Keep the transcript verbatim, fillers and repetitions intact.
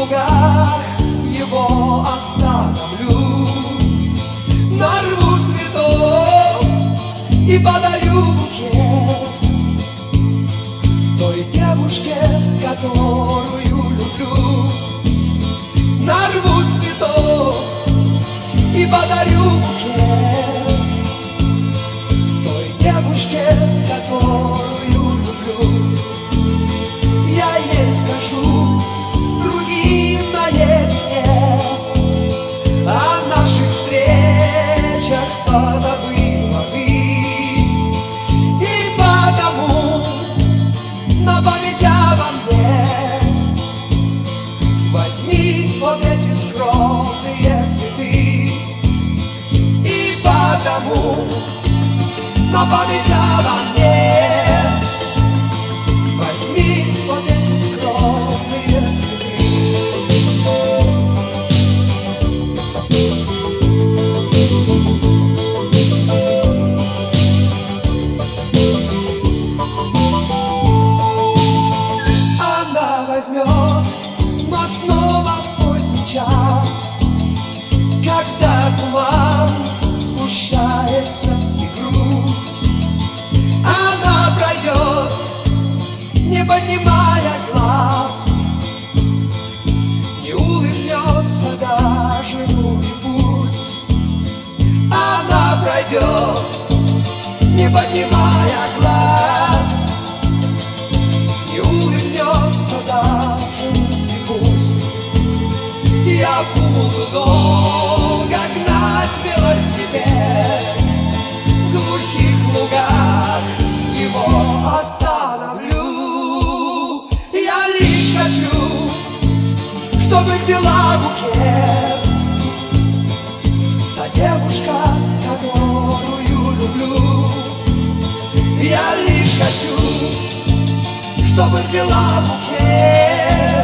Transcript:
лугах его остановлю, нарву цветов и подарю букет той девушке, которую люблю. Нарву цветов и подарю букет той девушке, которую люблю. Я ей скажу с другим наедине о наших встречах позабыла ты, и потому на память обо мне возьми вот эти скромные цветы. И потому на память обо мне возьми вот эти скромные цветы. Она возьмет, но снова в поздний час, когда туман сгущается и грусть, она пройдет, не поднимая глаз, не улыбнется даже, ну и пусть. Она пройдет, не поднимая глаз, не улыбнется даже, ну и пусть. Я буду долго гнать велосипед, в глухих лугах его остановлю. Я лишь хочу, чтобы взяла букет та девушка, которую люблю. Я лишь хочу, чтобы взяла букет